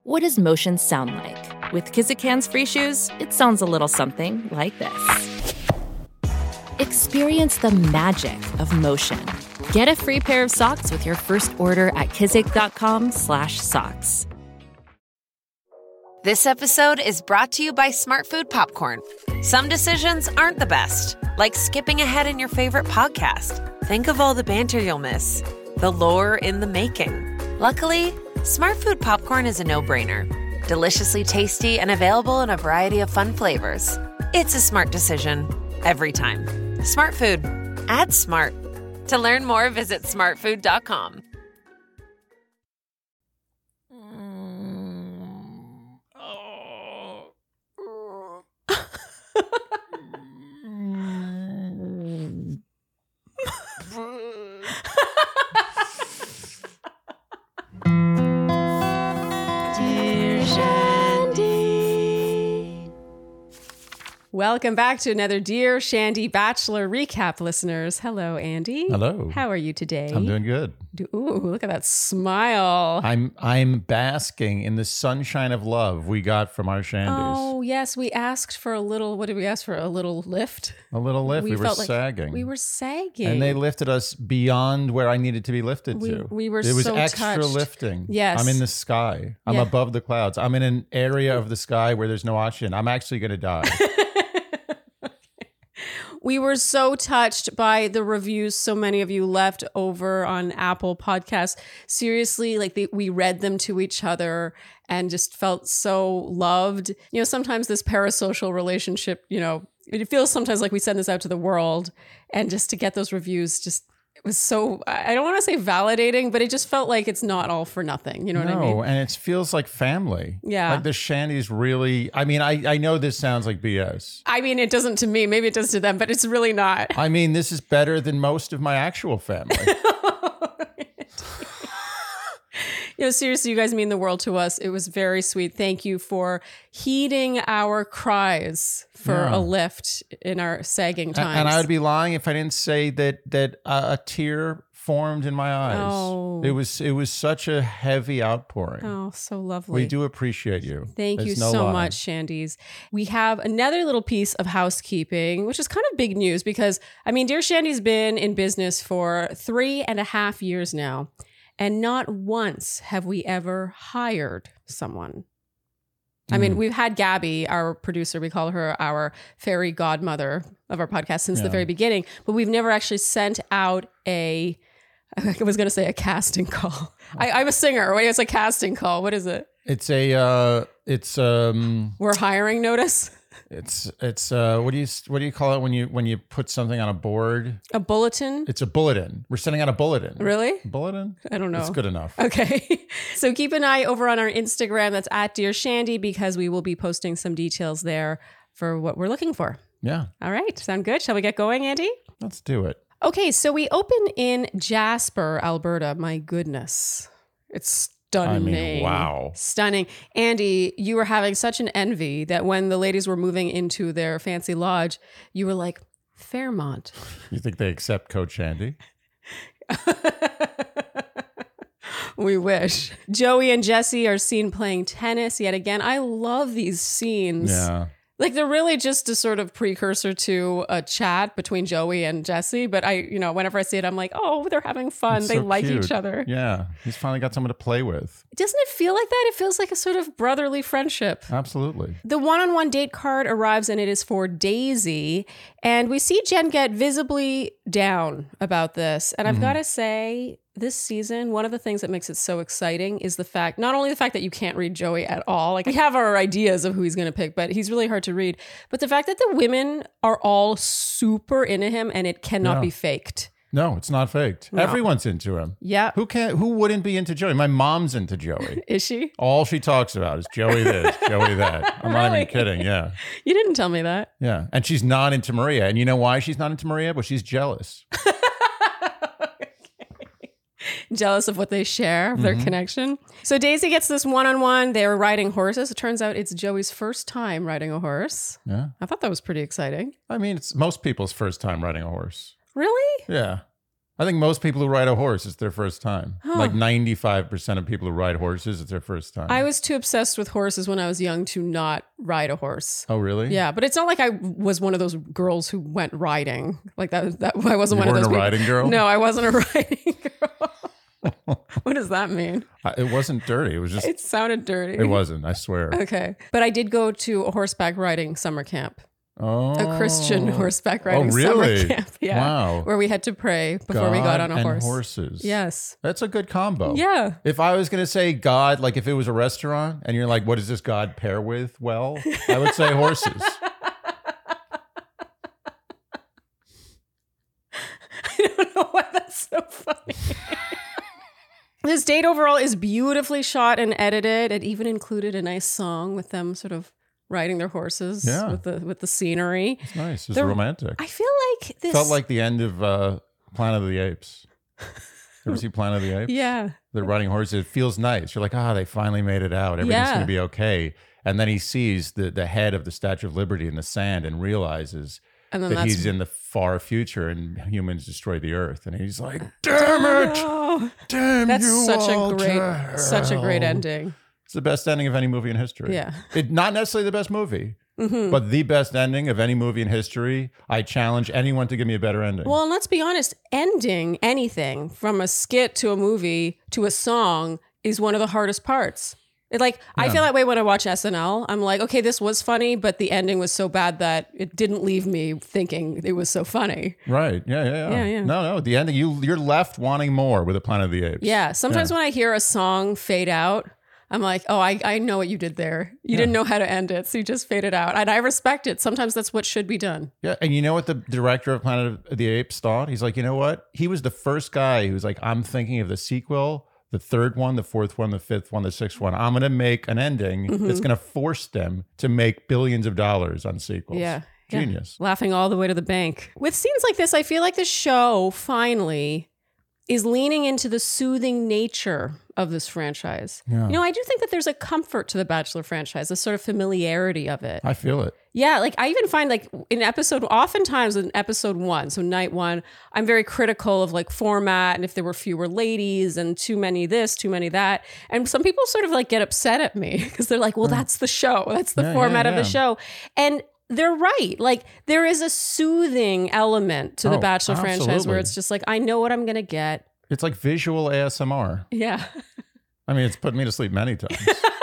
What does motion sound like? With Kizikans free shoes, it sounds a little something like this. Experience the magic of motion. Get a free pair of socks with your first order at kizik.com/socks. This episode is brought to you by Smartfood Popcorn. Some decisions aren't the best, like skipping ahead in your favorite podcast. Think of all the banter you'll miss, the lore in the making. Luckily, Smartfood Popcorn is a no-brainer. Deliciously tasty and available in a variety of fun flavors. It's a smart decision every time. Smartfood. Add smart. To learn more, visit smartfood.com. Welcome back to another Dear Shandy Bachelor recap, listeners. Hello, Andy. Hello. How are you today? I'm doing good. Ooh, look at that smile. I'm basking in the sunshine of love we got from our shandies. Oh, yes. We asked for a little, what did we ask for? A little lift? A little lift. We were felt like sagging. we were sagging. And they lifted us beyond where I needed to be lifted to. We were It was so extra touched. lifting. Yes. I'm in the sky. I'm Yeah. above the clouds. I'm in an area of the sky where there's no oxygen. I'm actually going to die. We were so touched by the reviews so many of you left over on Apple Podcasts. Seriously, we read them to each other and just felt so loved. You know, sometimes this parasocial relationship, you know, it feels sometimes like we send this out to the world, and just to get those reviews it was so, I don't want to say validating, but it just felt like it's not all for nothing. You know what I mean? No, and it feels like family. Yeah. Like the shandies really, I mean, I know this sounds like BS. I mean, it doesn't to me. Maybe it does to them, but it's really not. I mean, this is better than most of my actual family. You know, seriously, you guys mean the world to us. It was very sweet. Thank you for heeding our cries for a lift in our sagging times. And I would be lying if I didn't say that a tear formed in my eyes. Oh. It was such a heavy outpouring. Oh, so lovely. We do appreciate you. Thank you There's no so lie. much, Shandies. We have another little piece of housekeeping, which is kind of big news because, I mean, Dear Shandy's been in business for 3.5 years now. And not once have we ever hired someone. I mean, we've had Gabby, our producer, we call her our fairy godmother of our podcast since the very beginning, but we've never actually sent out I was going to say a casting call. I'm a singer. Wait, it's a casting call. What is it? It's We're hiring notice. It's what do you call it when you put something on a board? A bulletin? It's a bulletin. We're sending out a bulletin. Really? Bulletin? I don't know. It's good enough. Okay. So keep an eye over on our Instagram. That's at Dear Shandy, because we will be posting some details there for what we're looking for. Yeah. All right. Sound good? Shall we get going, Andy? Let's do it. Okay. So we open in Jasper, Alberta. My goodness. It's stunning. I mean, wow. Stunning. Andy, you were having such an envy that when the ladies were moving into their fancy lodge, you were like, Fairmont. You think they accept Coach Shandy? We wish. Joey and Jesse are seen playing tennis yet again. I love these scenes. Yeah. Like they're really just a sort of precursor to a chat between Joey and Jesse. But whenever I see it, I'm like, oh, they're having fun. It's They so like cute. each other. Yeah. He's finally got someone to play with. Doesn't it feel like that? It feels like a sort of brotherly friendship. Absolutely. The one-on-one date card arrives and it is for Daisy. And we see Jen get visibly down about this. And I've got to say, this season, one of the things that makes it so exciting is not only the fact that you can't read Joey at all. Like we have our ideas of who he's going to pick, but he's really hard to read. But the fact that the women are all super into him and it cannot be faked. No, it's not faked. No. Everyone's into him. Yeah. Who wouldn't be into Joey? My mom's into Joey. Is she? All she talks about is Joey this, Joey that. I'm not even kidding. Yeah. You didn't tell me that. Yeah. And she's not into Maria. And you know why she's not into Maria? But she's jealous. Jealous of what they share, of their connection. So Daisy gets this one-on-one. They're riding horses. It turns out it's Joey's first time riding a horse. Yeah. I thought that was pretty exciting. I mean, it's most people's first time riding a horse. Really? Yeah. I think most people who ride a horse, it's their first time. Like 95% of people who ride horses, it's their first time. I was too obsessed with horses when I was young to not ride a horse. Oh, really? Yeah, but it's not like I was one of those girls who went riding. Like that I wasn't You one of those weren't a riding girl? No, I wasn't a riding girl. What does that mean? It wasn't dirty. It was just. It sounded dirty. It wasn't. I swear. Okay, but I did go to a horseback riding summer camp. Oh. A Christian horseback riding really? summer camp. Yeah. Wow. Where we had to pray before we got on a and horse. horses. Yes. That's a good combo. Yeah. If I was going to say God, like if it was a restaurant and you're like, what does this God pair with? Well, I would say horses. I don't know why that's so funny. This date overall is beautifully shot and edited. It even included a nice song with them sort of riding their horses with the scenery. It's nice. It's romantic. I feel like this Felt like the end of Planet of the Apes. You ever see Planet of the Apes? Yeah. They're riding horses. It feels nice. You're like, they finally made it out. Everything's going to be okay. And then he sees the head of the Statue of Liberty in the sand and realizes And then that he's in the far future and humans destroy the earth. And he's like, damn it! Oh, Damn that's you such all a great to hell." ending. It's the best ending of any movie in history. Yeah. Not necessarily the best movie, but the best ending of any movie in history. I challenge anyone to give me a better ending. Well, and let's be honest, ending anything from a skit to a movie to a song is one of the hardest parts. I feel that way when I watch SNL. I'm like, okay, this was funny, but the ending was so bad that it didn't leave me thinking it was so funny. Right. Yeah. No. The ending, you're left wanting more with a Planet of the Apes. Yeah. Sometimes when I hear a song fade out, I'm like, oh, I know what you did there. You didn't know how to end it, so you just fade it out. And I respect it. Sometimes that's what should be done. Yeah. And you know what the director of Planet of the Apes thought? He's like, you know what? He was the first guy who was like, I'm thinking of the sequel, the third one, the fourth one, the fifth one, the sixth one. I'm going to make an ending that's going to force them to make billions of dollars on sequels. Yeah. Genius. Yeah. Laughing all the way to the bank. With scenes like this, I feel like the show finally is leaning into the soothing nature of this franchise. Yeah. You know, I do think that there's a comfort to the Bachelor franchise, a sort of familiarity of it. I feel it. Yeah, like I even find like oftentimes in episode 1, so night 1, I'm very critical of like format and if there were fewer ladies and too many this, too many that. And some people sort of like get upset at me because they're like, well, that's the show. That's the format of the show. And they're right. Like there is a soothing element to the Bachelor franchise where it's just like, I know what I'm going to get. It's like visual ASMR. Yeah. I mean, it's put me to sleep many times.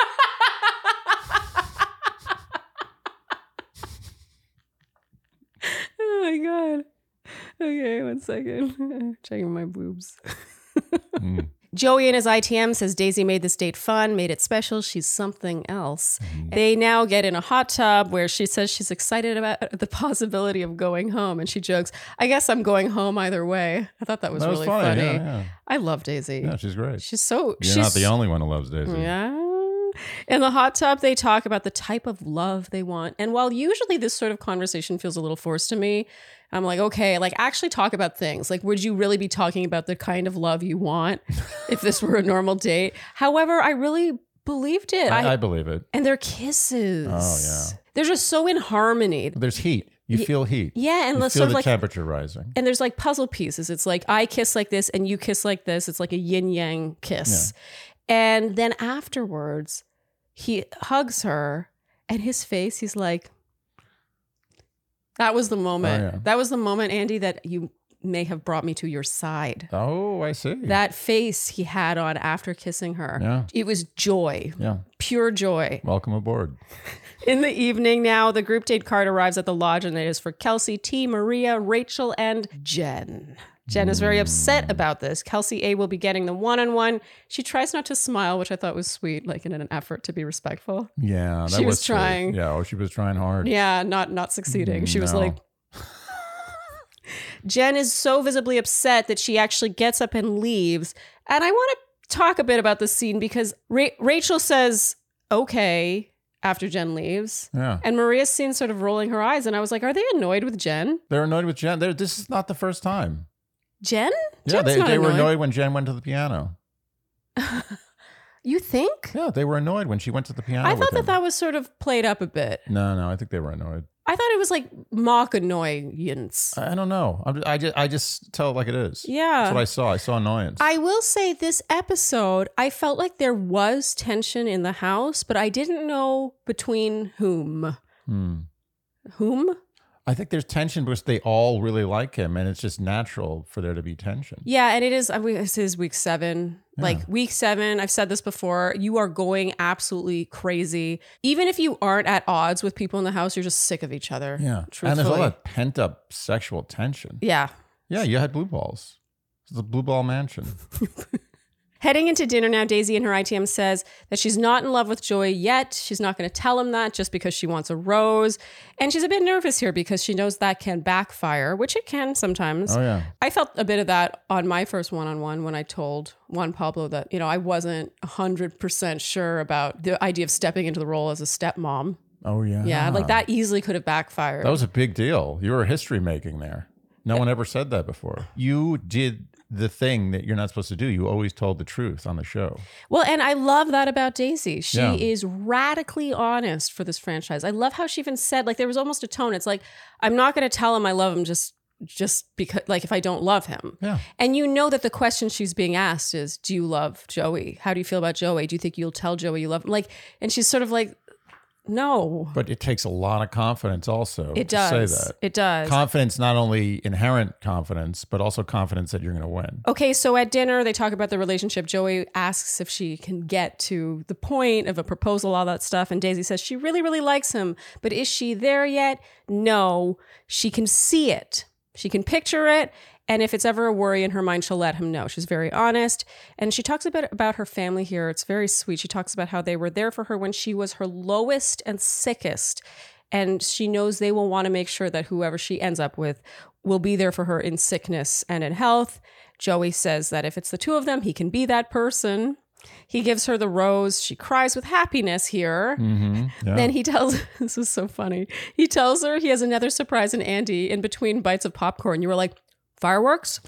Oh my God. Okay, 1 second. Checking my boobs. Joey in his ITM says Daisy made this date fun, made it special. She's something else. They now get in a hot tub where she says she's excited about the possibility of going home. And she jokes, I guess I'm going home either way. I thought that was really funny. Yeah. I love Daisy. Yeah, she's great. She's not the only one who loves Daisy. Yeah. In the hot tub, they talk about the type of love they want. And while usually this sort of conversation feels a little forced to me, I'm like, okay, like actually talk about things. Like, would you really be talking about the kind of love you want if this were a normal date? However, I really believed it. I believe it. And their kisses. Oh, yeah. They're just so in harmony. There's heat. You feel heat. Yeah, and you let's feel sort of the like temperature rising. And there's like puzzle pieces. It's like I kiss like this and you kiss like this. It's like a yin yang kiss. Yeah. And then afterwards, he hugs her and his face, he's like, that was the moment. Oh, yeah. That was the moment, Andy, that you may have brought me to your side. Oh, I see. That face he had on after kissing her. Yeah. It was joy. Yeah. Pure joy. Welcome aboard. In the evening now, the group date card arrives at the lodge and it is for Kelsey, T, Maria, Rachel, and Jen. Jen is very upset about this. Kelsey A will be getting the one-on-one. She tries not to smile, which I thought was sweet, like in an effort to be respectful. Yeah, she was trying. Sweet. Yeah, she was trying hard. Yeah, not succeeding. She was like, Jen is so visibly upset that she actually gets up and leaves. And I want to talk a bit about this scene because Rachel says, okay, after Jen leaves. Yeah. And Maria's seen sort of rolling her eyes. And I was like, are they annoyed with Jen? They're annoyed with Jen. This is not the first time. Jen? Yeah, Jen's they were annoyed when Jen went to the piano. You think? Yeah, they were annoyed when she went to the piano. I thought that was sort of played up a bit. No, I think they were annoyed. I thought it was like mock annoyance. I don't know. I just tell it like it is. Yeah. That's what I saw. I saw annoyance. I will say this episode, I felt like there was tension in the house, but I didn't know between whom. Whom? I think there's tension because they all really like him, and it's just natural for there to be tension. Yeah, and this is week 7. Yeah. Like week 7, I've said this before, you are going absolutely crazy. Even if you aren't at odds with people in the house, you're just sick of each other. Yeah. Truthfully. And there's all that pent up sexual tension. Yeah. Yeah, you had blue balls. It's a blue ball mansion. Heading into dinner now, Daisy in her ITM says that she's not in love with Joey yet. She's not going to tell him that just because she wants a rose. And she's a bit nervous here because she knows that can backfire, which it can sometimes. Oh, yeah. I felt a bit of that on my first one-on-one when I told Juan Pablo that, I wasn't 100% sure about the idea of stepping into the role as a stepmom. Oh, yeah. Yeah, like that easily could have backfired. That was a big deal. You were history making there. No one ever said that before. You did the thing that you're not supposed to do. You always told the truth on the show. Well, and I love that about Daisy. She Yeah. is radically honest for this franchise. I love how she even said, like, there was almost a tone. It's like, I'm not going to tell him I love him just because, like, if I don't love him. Yeah. And you know that the question she's being asked is, do you love Joey? How do you feel about Joey? Do you think you'll tell Joey you love him? Like, and she's sort of like, no. But it takes a lot of confidence also It to does. say that. It does. Confidence, not only inherent confidence, but also confidence that you're going to win. Okay, so at dinner, they talk about the relationship. Joey asks if she can get to the point of a proposal, all that stuff. And Daisy says she really, really likes him. But is she there yet? No. She can see it. She can picture it. And if it's ever a worry in her mind, she'll let him know. She's very honest. And she talks about her family here. It's very sweet. She talks about how they were there for her when she was her lowest and sickest. And she knows they will want to make sure that whoever she ends up with will be there for her in sickness and in health. Joey says that if it's the two of them, he can be that person. He gives her the rose. She cries with happiness here. Mm-hmm. Yeah. Then he tells, this is so funny. He tells her he has another surprise in Andy in between bites of popcorn. You were like, fireworks?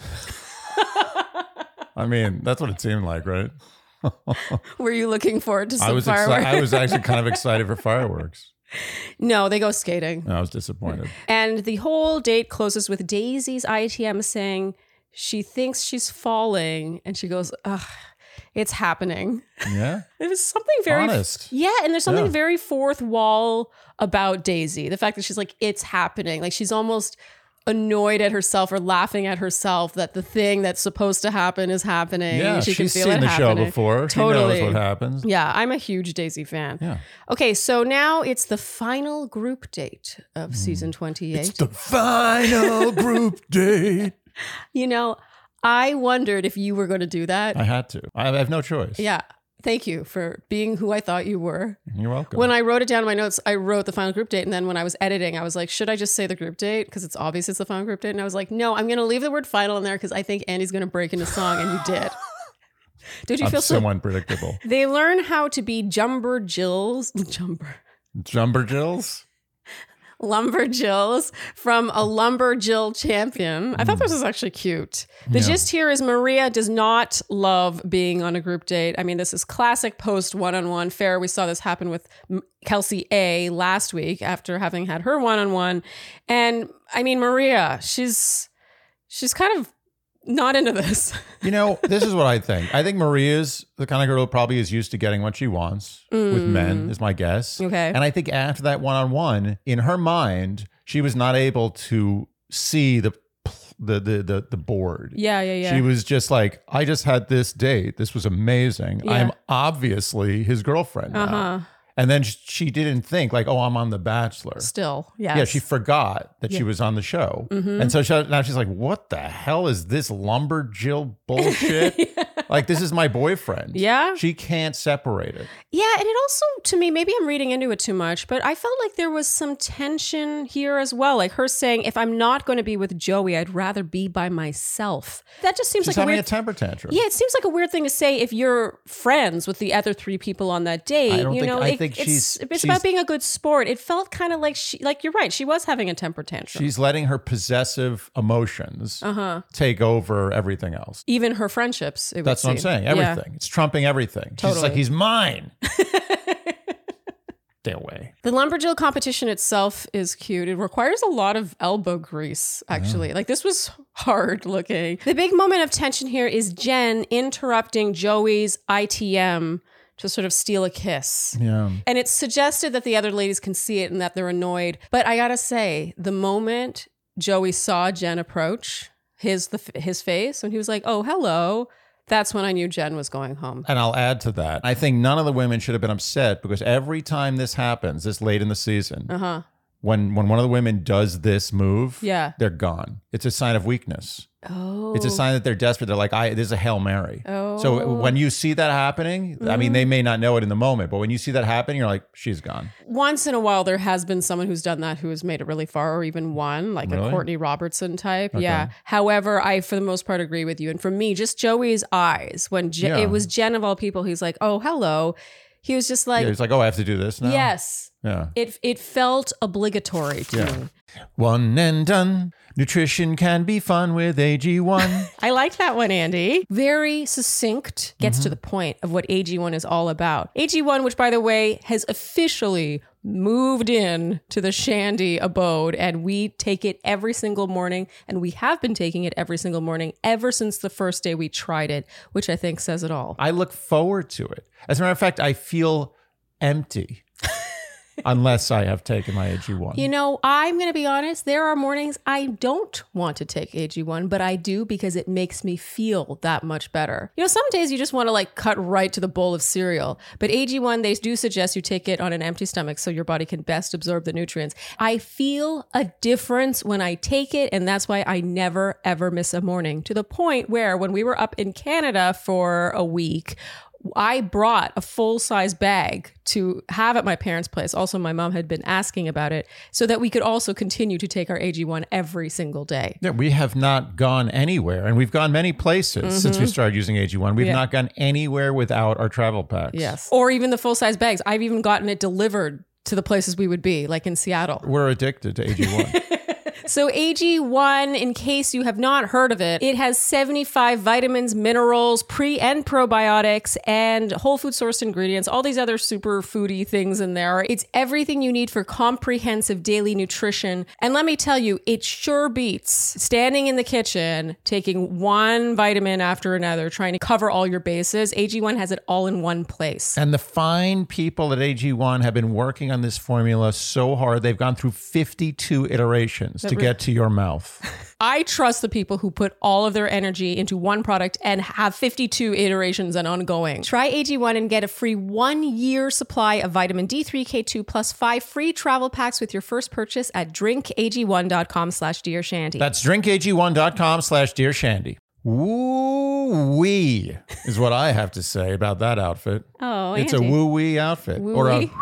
I mean, that's what it seemed like, right? Were you looking forward to some I fireworks? was actually kind of excited for fireworks. No, they go skating. I was disappointed. And the whole date closes with Daisy's ITM saying she thinks she's falling. And she goes, ugh, it's happening. Yeah. It was something very Honest. Yeah, and there's something Yeah. very fourth wall about Daisy. The fact that she's like, it's happening. Like she's almost annoyed at herself or laughing at herself that the thing that's supposed to happen is happening. Yeah, she can she's feel seen it the happening. show before. Totally. She knows what happens. Yeah, I'm a huge Daisy fan. Yeah. Okay, so now it's the final group date of season 28. It's the final group date. I wondered if you were going to do that. I had to. I have no choice. Yeah. Thank you for being who I thought you were. You're welcome. When I wrote it down in my notes, I wrote the final group date. And then when I was editing, I was like, should I just say the group date? Because it's obvious it's the final group date. And I was like, no, I'm going to leave the word final in there because I think Andy's going to break into song. And you did. Did you I'm feel so unpredictable. They learn how to be Lumberjills from a Lumberjill champion. I thought this was actually cute. The gist here is Maria does not love being on a group date. I mean, this is classic post one-on-one fare. We saw this happen with Kelsey A last week after having had her one-on-one. And I mean, Maria, she's kind of not into this. This is what I think. I think Maria's the kind of girl who probably is used to getting what she wants with men, is my guess. Okay. And I think after that one-on-one, in her mind, she was not able to see the board. Yeah. She was just like, I just had this date. This was amazing. Yeah. I'm obviously his girlfriend now. And then she didn't think like, oh, I'm on The Bachelor. Still, yes. Yeah, she forgot that she was on the show. And so now she's like, what the hell is this Lumberjill bullshit? Like, this is my boyfriend. Yeah. She can't separate it. Yeah, and it also, to me, maybe I'm reading into it too much, but I felt like there was some tension here as well. Like her saying, if I'm not going to be with Joey, I'd rather be by myself. That just seems She's like having a a weird... temper tantrum. Yeah, it seems like a weird thing to say if you're friends with the other 3 people on that date. I think it's about being a good sport. It felt kind of like you're right. She was having a temper tantrum. She's letting her possessive emotions take over everything else. Even her friendships. It That's would what I'm seem. saying. Yeah. Everything. It's trumping everything. She's Totally. like, he's mine. stay away. The Lumberjill competition itself is cute. It requires a lot of elbow grease, actually. Like, this was hard looking. The big moment of tension here is Jen interrupting Joey's ITM to sort of steal a kiss. Yeah. And it's suggested that the other ladies can see it and that they're annoyed. But I gotta say, the moment Joey saw Jen approach, his face, when he was like, oh, hello, that's when I knew Jen was going home. And I'll add to that. I think none of the women should have been upset because every time this happens, this late in the season, when one of the women does this move, they're gone. It's a sign of weakness. Oh. It's a sign that they're desperate. They're like, this is a Hail Mary. Oh. So when you see that happening, I mean, they may not know it in the moment, but when you see that happening, you're like, she's gone. Once in a while, there has been someone who's done that who has made it really far or even won, like a Courtney Robertson type. Okay. Yeah. However, I, for the most part, agree with you. And for me, just Joey's eyes, when it was Jen of all people, he's like, oh, hello. He was just like, he's like, oh, I have to do this now? Yes. Yeah. It felt obligatory to me. One and done. Nutrition can be fun with AG1. I like that one, Andy. Very succinct, gets to the point of what AG1 is all about. AG1, which by the way, has officially moved in to the Shandy abode, and we take it every single morning, and we have been taking it every single morning ever since the first day we tried it, which I think says it all. I look forward to it. As a matter of fact, I feel empty. Unless I have taken my AG1. You know, I'm going to be honest. There are mornings I don't want to take AG1, but I do because it makes me feel that much better. You know, some days you just want to like cut right to the bowl of cereal. But AG1, they do suggest you take it on an empty stomach so your body can best absorb the nutrients. I feel a difference when I take it, and that's why I never, ever miss a morning. To the point where when we were up in Canada for a week, I brought a full-size bag to have at my parents' place. Also, my mom had been asking about it so that we could also continue to take our AG1 every single day. Yeah, we have not gone anywhere, and we've gone many places since we started using AG1. We've not gone anywhere without our travel packs. Yes. Or even the full-size bags. I've even gotten it delivered to the places we would be, like in Seattle. We're addicted to AG1. So AG1, in case you have not heard of it, it has 75 vitamins, minerals, pre and probiotics, and whole food sourced ingredients, all these other super foodie things in there. It's everything you need for comprehensive daily nutrition. And let me tell you, it sure beats standing in the kitchen, taking one vitamin after another, trying to cover all your bases. AG1 has it all in one place. And the fine people at AG1 have been working on this formula so hard. They've gone through 52 iterations to get to your mouth. I trust the people who put all of their energy into one product and have 52 iterations and ongoing. Try AG1 and get a free 1-year supply of vitamin D3, K2, plus 5 free travel packs with your first purchase at drinkag1.com/dearshandy. That's drinkag1.com/dearshandy. Woo-wee is what I have to say about that outfit. Oh, it's Andy. a woo-wee outfit. Woo-wee?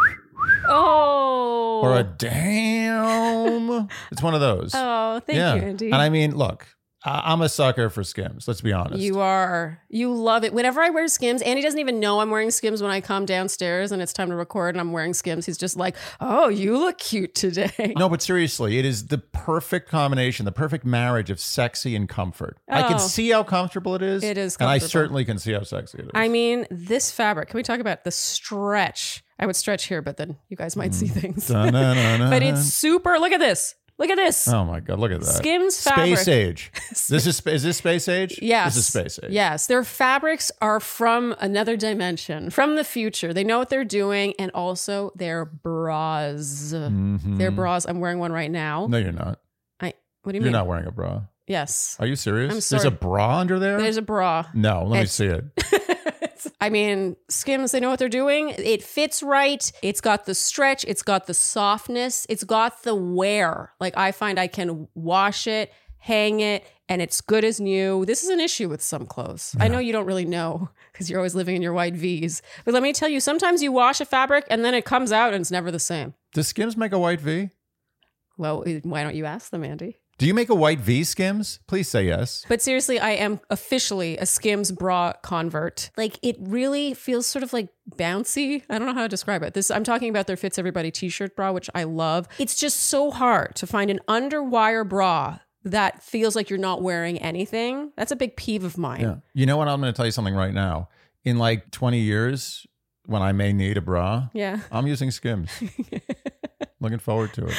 Or a damn. It's one of those. Oh, thank you, Andy. And I mean, look, I'm a sucker for Skims. Let's be honest. You are. You love it. Whenever I wear Skims, Andy doesn't even know I'm wearing Skims when I come downstairs and it's time to record and I'm wearing Skims. He's just like, oh, you look cute today. No, but seriously, it is the perfect combination, the perfect marriage of sexy and comfort. I can see how comfortable it is. It is And I comfortable. certainly can see how sexy it is. I mean, this fabric, can we talk about the stretch? I would stretch here, but then you guys might see things. But it's super, look at this. Look at this. Oh my God, look at that. Skims fabric. Space age. Is this space age? Yes. This is space age. Yes. Their fabrics are from another dimension, from the future. They know what they're doing, and also their bras. Their bras. I'm wearing one right now. No, you're not. What do you You're mean? not wearing a bra. Yes. Are you serious? I'm sorry. There's a bra under there? There's a bra. No, let me see it. I mean, Skims, they know what they're doing. It fits right. It's got the stretch. It's got the softness. It's got the wear. Like, I find I can wash it, hang it, and it's good as new. This is an issue with some clothes. I know you don't really know because you're always living in your white Vs. But let me tell you, sometimes you wash a fabric and then it comes out and it's never the same. Does Skims make a white V? Well, why don't you ask them, Andy? Do you make a white V, Skims? Please say yes. But seriously, I am officially a Skims bra convert. Like, it really feels sort of like bouncy. I don't know how to describe it. I'm talking about their Fits Everybody t-shirt bra, which I love. It's just so hard to find an underwire bra that feels like you're not wearing anything. That's a big peeve of mine. Yeah. You know what? I'm going to tell you something right now. In like 20 years, when I may need a bra, Yeah. I'm using Skims. Looking forward to it.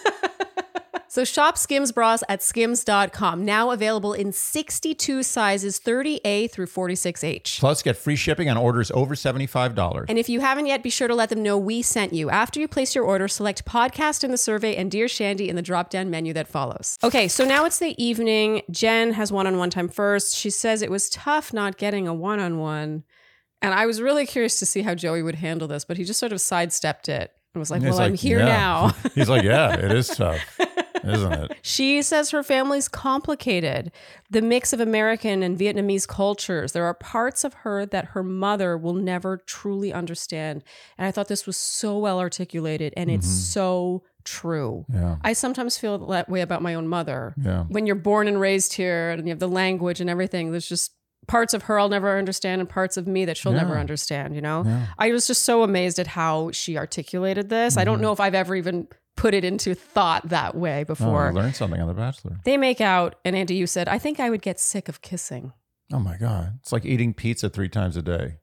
So shop Skims bras at skims.com. Now available in 62 sizes, 30A through 46H. Plus, get free shipping on orders over $75. And if you haven't yet, be sure to let them know we sent you. After you place your order, select podcast in the survey and Dear Shandy in the drop-down menu that follows. Okay, so now it's the evening. Jen has one-on-one time first. She says it was tough not getting a one-on-one. And I was really curious to see how Joey would handle this, but he just sort of sidestepped it and was like, He's well, I'm here yeah. now. He's like, yeah, it is tough, isn't it? She says her family's complicated. The mix of American and Vietnamese cultures. There are parts of her that her mother will never truly understand. And I thought this was so well articulated, and it's so true. Yeah. I sometimes feel that way about my own mother. Yeah. When you're born and raised here and you have the language and everything, there's just parts of her I'll never understand and parts of me that she'll never understand, you know? Yeah. I was just so amazed at how she articulated this. I don't know if I've ever even put it into thought that way Oh, before. I learned something on The Bachelor. They make out, and Andy, you said, I think I would get sick of kissing. Oh my God. It's like eating pizza 3 times a day.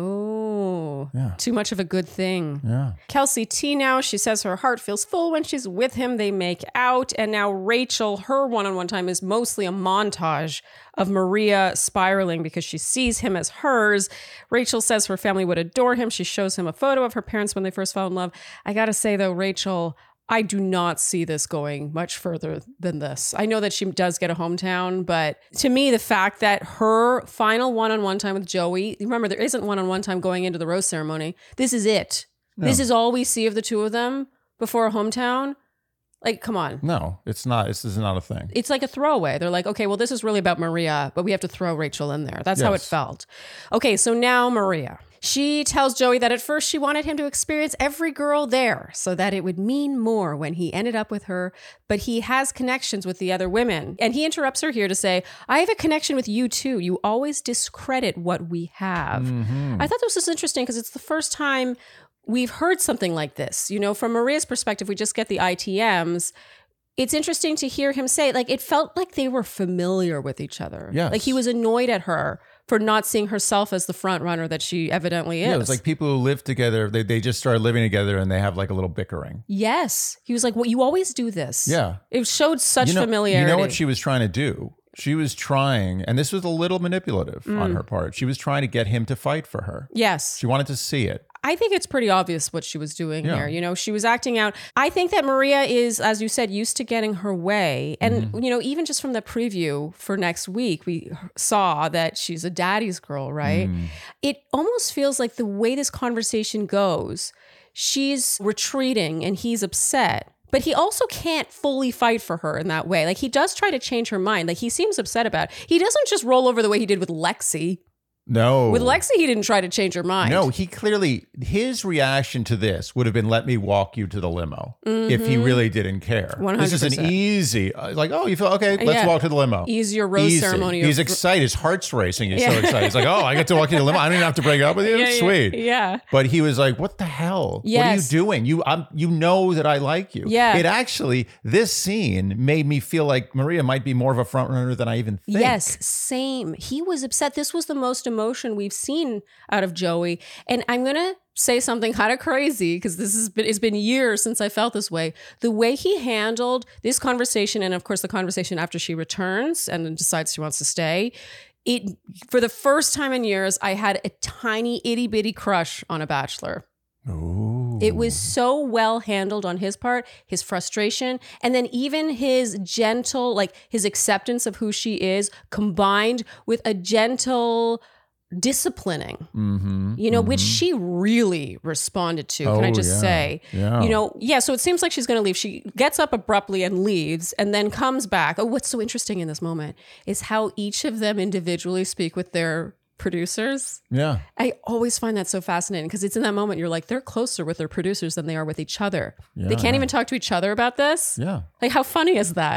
Oh, Yeah. too much of a good thing. Yeah. Kelsey T now, she says her heart feels full when she's with him. They make out. And now Rachel, her one-on-one time is mostly a montage of Maria spiraling because she sees him as hers. Rachel says her family would adore him. She shows him a photo of her parents when they first fell in love. I got to say though, Rachel, I do not see this going much further than this. I know that she does get a hometown, but to me, the fact that her final one-on-one time with Joey, remember, there isn't one-on-one time going into the rose ceremony. This is it. No. This is all we see of the two of them before a hometown. Like, come on. No, it's not. This is not a thing. It's like a throwaway. They're like, okay, well, this is really about Maria, but we have to throw Rachel in there. That's how it Yes. felt. Okay, so now Maria. She tells Joey that at first she wanted him to experience every girl there so that it would mean more when he ended up with her, but he has connections with the other women. And he interrupts her here to say, I have a connection with you too. You always discredit what we have. I thought this was interesting because it's the first time we've heard something like this. You know, from Maria's perspective, we just get the ITMs. It's interesting to hear him say, like, it felt like they were familiar with each other. Yes. Like he was annoyed at her for not seeing herself as the front runner that she evidently is. Yeah, it's like people who live together, they just started living together and they have like a little bickering. Yes. He was like, well, you always do this. Yeah. It showed such You know familiarity. what she was trying to do? She was trying, and this was a little manipulative on her part. She was trying to get him to fight for her. Yes. She wanted to see it. I think it's pretty obvious what she was doing Yeah. here. You know, she was acting out. I think that Maria is, as you said, used to getting her way. And, you know, even just from the preview for next week, we saw that she's a daddy's girl, right? It almost feels like the way this conversation goes, she's retreating and he's upset. But he also can't fully fight for her in that way. Like he does try to change her mind. Like he seems upset about it. He doesn't just roll over the way he did with Lexi. No. With Lexi, he didn't try to change her mind. No, he clearly, his reaction to this would have been, let me walk you to the limo if he really didn't care. 100%. This is an easy, like, oh, you feel, okay, let's Yeah. walk to the limo. Easier rose Easy. ceremony. He's of- excited. His heart's racing. He's so excited. He's like, oh, I get to walk you to the limo. I don't even have to break up with you. Yeah, Sweet. Yeah. But he was like, what the hell? Yes. What are you doing? You know that I like you. Yeah. It actually, this scene made me feel like Maria might be more of a front runner than I even think. Yes, same. He was upset. This was the most emotion we've seen out of Joey. And I'm going to say something kind of crazy because it's been years since I felt this way. The way he handled this conversation, and of course the conversation after she returns and decides she wants to stay, it, for the first time in years, I had a tiny itty bitty crush on a bachelor. Ooh. It was so well handled on his part, his frustration, and then even his gentle, like his acceptance of who she is, combined with a gentle disciplining, you know, which she really responded to. Can I just say, Yeah. you know, yeah, so it seems like she's going to leave. She gets up abruptly and leaves and then comes back. Oh, what's so interesting in this moment is how each of them individually speak with their producers. Yeah. I always find that so fascinating because it's in that moment you're like, they're closer with their producers than they are with each other. They can't even talk to each other about this. Yeah. Like, how funny is that?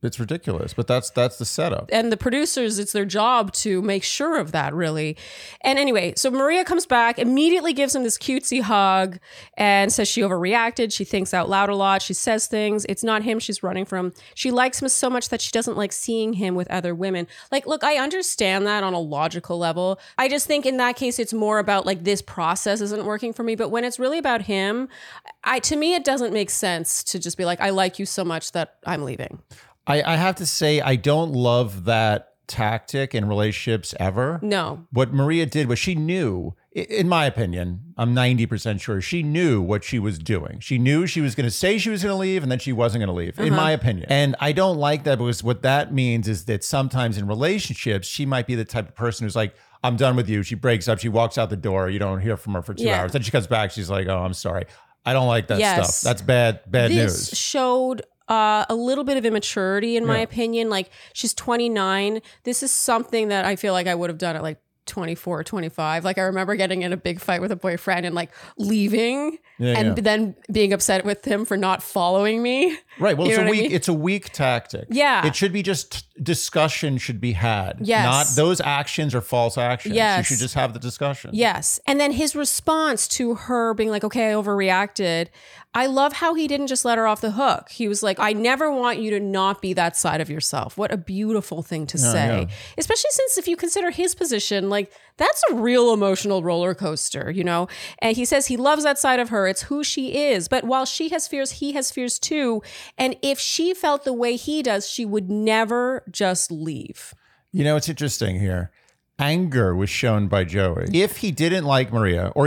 It's ridiculous, but that's the setup. And the producers, it's their job to make sure of that, really. And anyway, so Maria comes back, immediately gives him this cutesy hug and says she overreacted. She thinks out loud a lot. She says things. It's not him she's running from. She likes him so much that she doesn't like seeing him with other women. Like, look, I understand that on a logical level. I just think in that case, it's more about like this process isn't working for me. But when it's really about him, to me, it doesn't make sense to just be like, I like you so much that I'm leaving. I have to say, I don't love that tactic in relationships ever. No. What Maria did was she knew, in my opinion, I'm 90% sure, she knew what she was doing. She knew she was going to say she was going to leave and then she wasn't going to leave, in my opinion. And I don't like that because what that means is that sometimes in relationships, she might be the type of person who's like, I'm done with you. She breaks up. She walks out the door. You don't hear from her for 2 hours. Then she comes back. She's like, oh, I'm sorry. I don't like that stuff. That's bad news. This showed a little bit of immaturity, in my opinion. Like, she's 29. This is something that I feel like I would have done at like 24 or 25. Like, I remember getting in a big fight with a boyfriend and like leaving then being upset with him for not following me. Right. Well, it's a weak tactic. Yeah. It should be just discussion should be had. Yes. Not those actions are false actions. Yes. You should just have the discussion. Yes. And then his response to her being like, okay, I overreacted. I love how he didn't just let her off the hook. He was like, I never want you to not be that side of yourself. What a beautiful thing to say. Yeah. Especially since if you consider his position, like that's a real emotional roller coaster, you know? And he says he loves that side of her. It's who she is. But while she has fears, he has fears too. And if she felt the way he does, she would never just leave. You know, it's interesting here. Anger was shown by Joey. If he didn't like Maria, or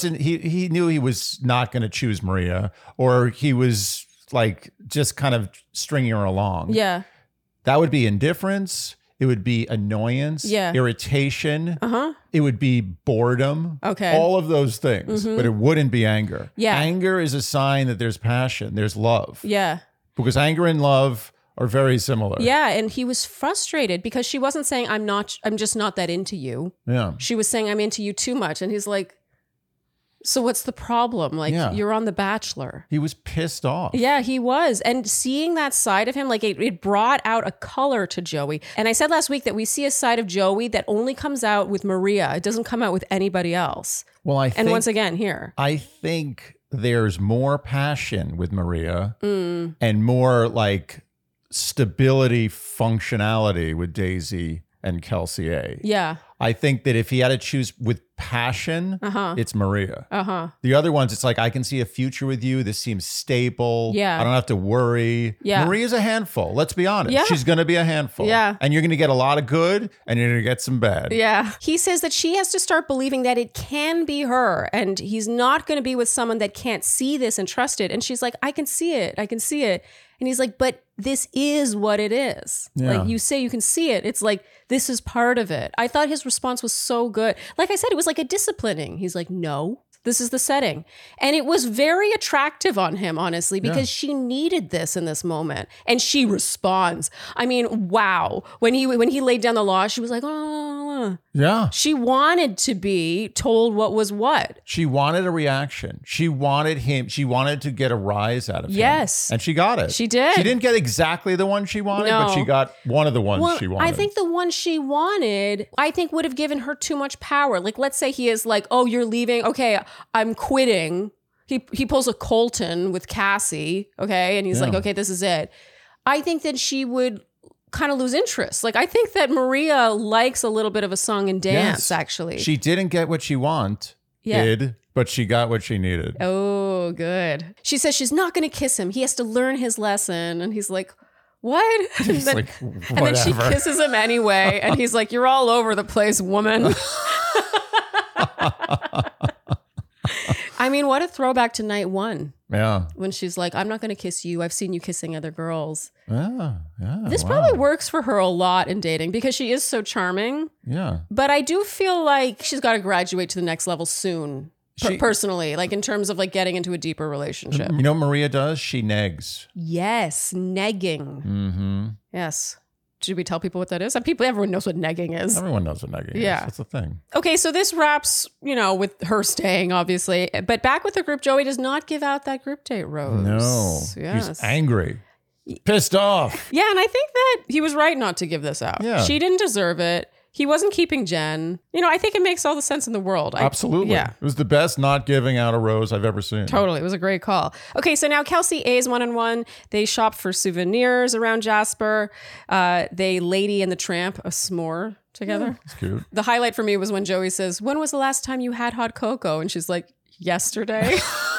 he knew he was not going to choose Maria, or he was like just kind of stringing her along. Yeah. That would be indifference. It would be annoyance, irritation. It would be boredom. Okay. All of those things, but it wouldn't be anger. Yeah. Anger is a sign that there's passion, there's love. Yeah. Because anger and love are very similar. Yeah, and he was frustrated because she wasn't saying, I'm just not that into you. Yeah. She was saying, I'm into you too much. And he's like, so what's the problem? Like, you're on The Bachelor. He was pissed off. Yeah, he was. And seeing that side of him, like it brought out a color to Joey. And I said last week that we see a side of Joey that only comes out with Maria. It doesn't come out with anybody else. Well, once again, here. I think there's more passion with Maria and more like stability, functionality with Daisy and Kelsey A. Yeah. I think that if he had to choose with passion, it's Maria. The other ones, it's like, I can see a future with you. This seems stable. Yeah. I don't have to worry. Yeah. Maria's a handful. Let's be honest. Yeah. She's going to be a handful. Yeah. And you're going to get a lot of good and you're going to get some bad. Yeah. He says that she has to start believing that it can be her and he's not going to be with someone that can't see this and trust it. And she's like, I can see it. I can see it. And he's like, but this is what it is. Yeah. Like, you say you can see it. It's like, this is part of it. I thought his response was so good. Like I said, it was like a disciplining. He's like, no, this is the setting. And it was very attractive on him, honestly, because she needed this in this moment. And she responds. I mean, wow. When he laid down the law, she was like, oh. Yeah. She wanted to be told what was what. She wanted a reaction. She wanted him. She wanted to get a rise out of him. Yes. And she got it. She did. She didn't get exactly the one she wanted, but she got one of the ones she wanted. I think the one she wanted, would have given her too much power. Like, let's say he is like, oh, you're leaving. Okay, I'm quitting. He pulls a Colton with Cassie. Okay. And he's like, okay, this is it. I think that she would kind of lose interest. Like, I think that Maria likes a little bit of a song and dance, actually. She didn't get what she wanted, but she got what she needed. Oh, good. She says she's not going to kiss him. He has to learn his lesson. And he's like, what? He's like, and then she kisses him anyway. And he's like, you're all over the place, woman. I mean, what a throwback to night one. Yeah. When she's like, I'm not going to kiss you. I've seen you kissing other girls. Yeah. This probably works for her a lot in dating because she is so charming. Yeah. But I do feel like she's got to graduate to the next level soon. Personally, like in terms of like getting into a deeper relationship. You know what Maria does? She negs. Yes. Negging. Mm-hmm. Yes. Should we tell people what that is? Everyone knows what negging is. Everyone knows what negging is. That's a thing. Okay, so this wraps, with her staying, obviously. But back with the group, Joey does not give out that group date rose. No. Yes. He's angry. Pissed off. Yeah, and I think that he was right not to give this out. Yeah. She didn't deserve it. He wasn't keeping Jen. I think it makes all the sense in the world. Absolutely. Yeah. It was the best not giving out a rose I've ever seen. Totally. It was a great call. Okay, so now Kelsey A's 1-on-1. They shop for souvenirs around Jasper. They Lady and the Tramp a s'more together. It's cute. The highlight for me was when Joey says, "When was the last time you had hot cocoa?" And she's like, "Yesterday."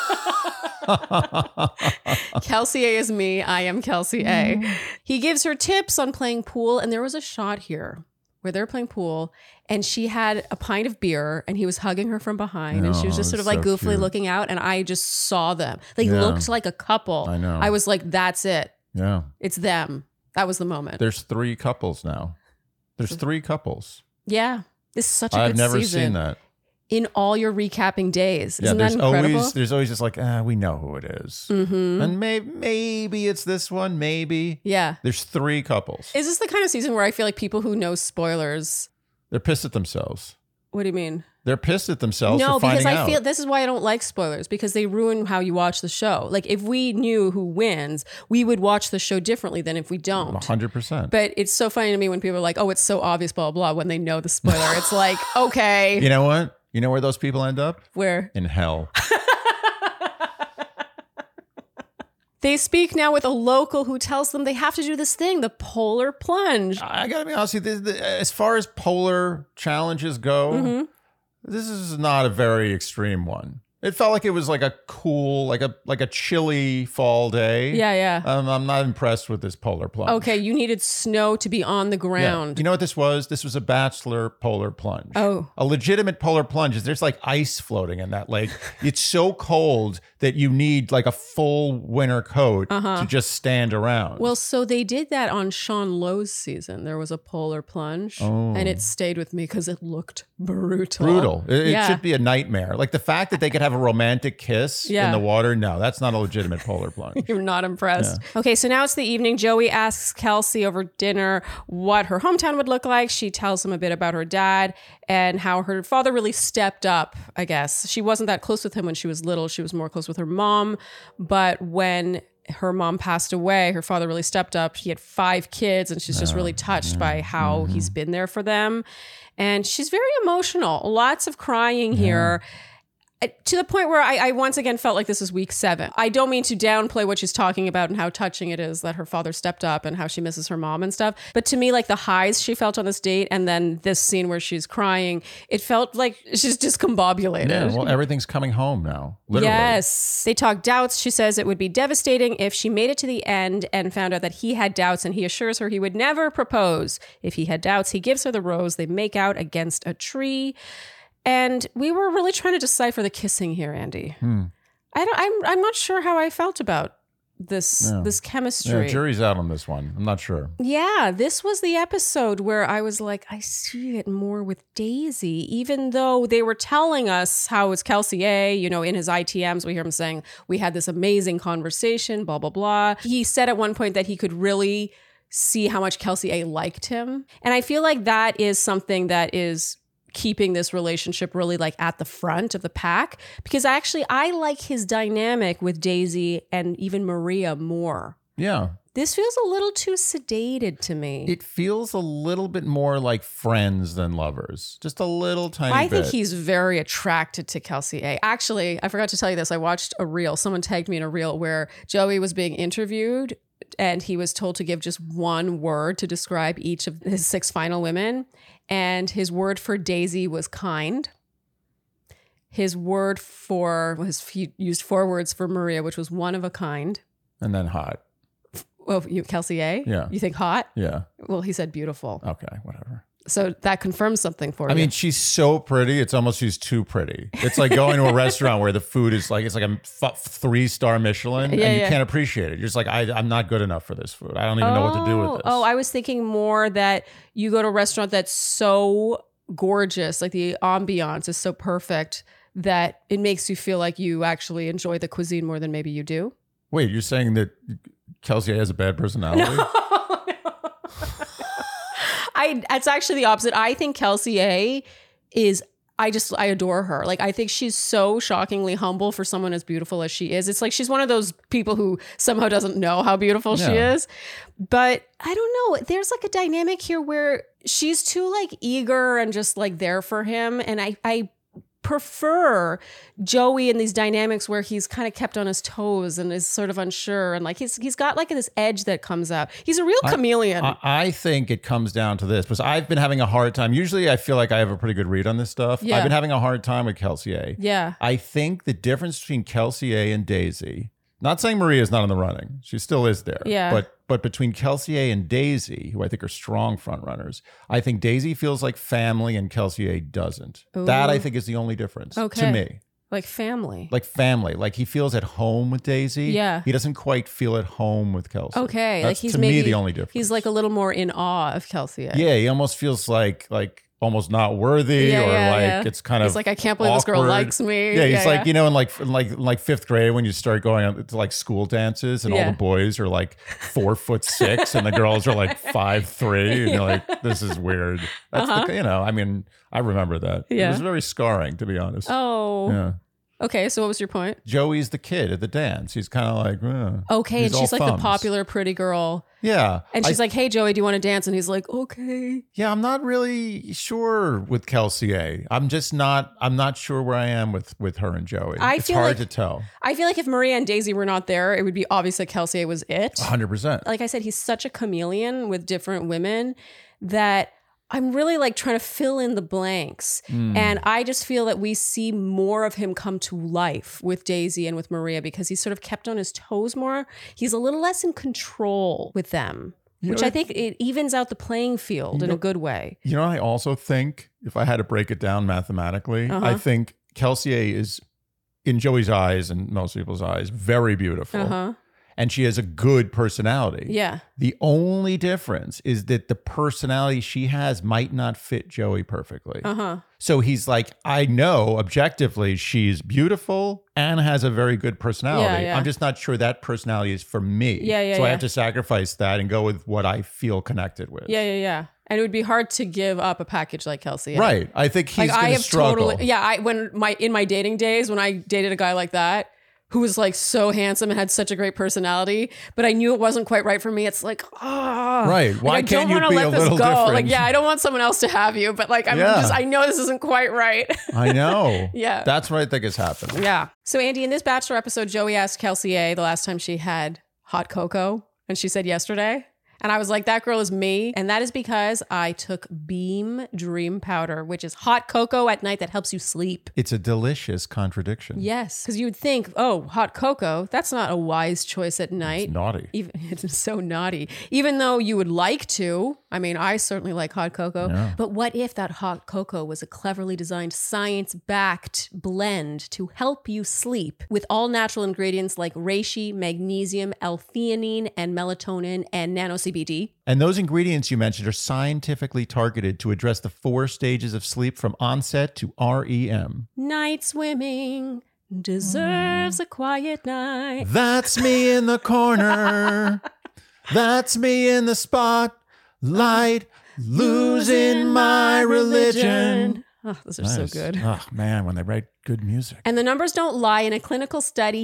Kelsey A is me. I am Kelsey A. He gives her tips on playing pool. And there was a shot here where they're playing pool and she had a pint of beer and he was hugging her from behind and she was just sort of like so goofily cute. looking out. And I just saw them. They looked like a couple. I know. I was like, that's it. Yeah. It's them. That was the moment. There's 3 couples now. There's 3 couples. Yeah. This is such a I've good never season. seen that. In all your recapping days. Yeah, Isn't that incredible? there's always just like, we know who it is. Mm-hmm. And maybe it's this one, maybe. Yeah. There's 3 couples. Is this the kind of season where I feel like people who know spoilers? They're pissed at themselves. What do you mean? They're pissed at themselves No, for finding because I out. feel this is why I don't like spoilers, because they ruin how you watch the show. Like if we knew who wins, we would watch the show differently than if we don't. 100%. But it's so funny to me when people are like, "Oh, it's so obvious," blah blah blah, when they know the spoiler. It's like, okay, You know what? You know where those people end up? where In hell. they speak now with a local who tells them they have to do this thing, the polar plunge. I gotta be honest with you, as far as polar challenges go, Mm-hmm. this is not a very extreme one. It felt like it was like a cool, like a chilly fall day. Yeah, yeah. I'm not impressed with this polar plunge. Okay, you needed snow to be on the Yeah. ground. You know what this was? This was a bachelor polar plunge. Oh. A legitimate polar plunge is there's like ice floating in that lake. It's so cold that you need like a full winter coat to just stand around. Well, so they did that on Sean Lowe's season. There was a polar plunge, and it stayed with me because it looked brutal. Brutal. It Yeah. should be a nightmare. Like the fact that they could have a romantic kiss Yeah. in the water. No, that's not a legitimate polar plunge. You're not impressed. Okay, so now it's the evening. Joey asks Kelsey over dinner what her hometown would look like. She tells him a bit about her dad and how her father really stepped up, I guess. She wasn't that close with him when she was little. She was more close with her mom. But when her mom passed away, her father really stepped up. He had 5 kids, and she's just really touched by how he's been there for them. And she's very emotional. Lots of crying here. To the point where I once again felt like this is week 7. I don't mean to downplay what she's talking about and how touching it is that her father stepped up and how she misses her mom and stuff. But to me, like the highs she felt on this date and then this scene where she's crying, it felt like she's discombobulated. Yeah, well, everything's coming home now. Literally. Yes. They talk doubts. She says it would be devastating if she made it to the end and found out that he had doubts, and he assures her he would never propose. If he had doubts, he gives her the rose. They make out against a tree. And we were really trying to decipher the kissing here, Andy. I'm not sure how I felt about this chemistry. Yeah, jury's out on this one. I'm not sure. Yeah, this was the episode where I was like, I see it more with Daisy, even though they were telling us how it's Kelsey A. In his ITMs, we hear him saying, we had this amazing conversation, blah, blah, blah. He said at one point that he could really see how much Kelsey A. liked him. And I feel like that is something that is keeping this relationship really like at the front of the pack, because I like his dynamic with Daisy and even Maria more. Yeah. This feels a little too sedated to me. It feels a little bit more like friends than lovers. Just a little tiny I bit. think he's very attracted to Kelsey A. Actually, I forgot to tell you this. I watched a reel. Someone tagged me in a reel where Joey was being interviewed and he was told to give just one word to describe each of his 6 final women. And his word for Daisy was kind. His word he used 4 words for Maria, which was one of a kind. And then hot. Well, Kelsey A? Yeah. You think hot? Yeah. Well, he said beautiful. Okay, whatever. So that confirms something for you. I mean, she's so pretty. It's almost she's too pretty. It's like going to a restaurant where the food is like, it's like a 3-star Michelin and you can't appreciate it. You're just like, I'm not good enough for this food. I don't even know what to do with this. Oh, I was thinking more that you go to a restaurant that's so gorgeous, like the ambiance is so perfect that it makes you feel like you actually enjoy the cuisine more than maybe you do. Wait, you're saying that Kelsey has a bad personality? It's actually the opposite. I think Kelsey A is I adore her. Like, I think she's so shockingly humble for someone as beautiful as she is. It's like she's one of those people who somehow doesn't know how beautiful she is. But I don't know. There's like a dynamic here where she's too like eager and just like there for him. And I prefer Joey in these dynamics where he's kind of kept on his toes and is sort of unsure, and like he's got like this edge that comes out. He's a real chameleon. I think it comes down to this, because I've been having a hard time. Usually I feel like I have a pretty good read on this stuff. I've been having a hard time with Kelsey A. Yeah. I think the difference between Kelsey A and Daisy, not saying Maria's not in the running, she still is there. Yeah. But between Kelsey A and Daisy, who I think are strong front runners, I think Daisy feels like family and Kelsey A doesn't. Ooh. That I think is the only difference to me. Like family. Like family. Like he feels at home with Daisy. Yeah. He doesn't quite feel at home with Kelsey. Okay. That's like he's to me the only difference. He's like a little more in awe of Kelsey A. Yeah, he almost feels like almost not worthy, it's kind of he's like, I can't believe awkward. This girl likes me. Yeah, he's like, you know, in like fifth grade when you start going to like school dances and all the boys are like 4'6" and the girls are like 5'3", and you're like, this is weird. That's the, you know, I mean, I remember that. Yeah. It was very scarring, to be honest. Oh. Yeah. Okay, so what was your point? Joey's the kid at the dance. He's kind of like, okay, and she's like thumbs. the popular pretty girl. Yeah. And she's like, hey, Joey, do you want to dance? And he's like, okay. Yeah, I'm not really sure with Kelsey A. I'm not sure where I am with her and Joey. It's hard to tell. I feel like if Maria and Daisy were not there, it would be obvious that Kelsey A was it. 100%. Like I said, he's such a chameleon with different women that I'm really like trying to fill in the blanks. And I just feel that we see more of him come to life with Daisy and with Maria because he's sort of kept on his toes more. He's a little less in control with them, which I think it evens out the playing field in a good way. You know, I also think, if I had to break it down mathematically, I think Kelsey A is, in Joey's eyes and most people's eyes, very beautiful. And she has a good personality. Yeah. The only difference is that the personality she has might not fit Joey perfectly. So he's like, I know objectively she's beautiful and has a very good personality. I'm just not sure that personality is for me. So I have to sacrifice that and go with what I feel connected with. Yeah. And it would be hard to give up a package like Kelsey. Right. I think he's going to struggle. In my dating days, when I dated a guy like that, who was like so handsome and had such a great personality, but I knew it wasn't quite right for me. It's like, right. Why can't you be a little different? Like, yeah, I don't want someone else to have you, but like, I know this isn't quite right. I know. Yeah. That's what I think is happening. Yeah. So Andy, in this Bachelor episode, Joey asked Kelsey A the last time she had hot cocoa, and she said yesterday. And I was like, that girl is me. And that is because I took Beam Dream Powder, which is hot cocoa at night that helps you sleep. It's a delicious contradiction. Yes. Because you would think, oh, hot cocoa, that's not a wise choice at night. It's naughty. It's so naughty. Even though you would like to. I mean, I certainly like hot cocoa. Yeah. But what if that hot cocoa was a cleverly designed, science-backed blend to help you sleep with all natural ingredients like reishi, magnesium, L-theanine, and melatonin, and nano-CBD? And those ingredients you mentioned are scientifically targeted to address the 4 stages of sleep from onset to REM. Night swimming deserves a quiet night. That's me in the corner. That's me in the spotlight, losing my religion. Oh, those are so good. Oh, man, when they write good music. And the numbers don't lie. In a clinical study,